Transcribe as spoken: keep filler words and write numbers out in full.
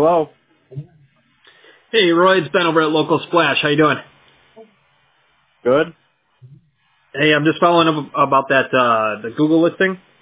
Hello. Hey, Roy, it's Ben over at Local Splash. How you doing? Good. Hey, I'm just following up about that uh, the Google listing.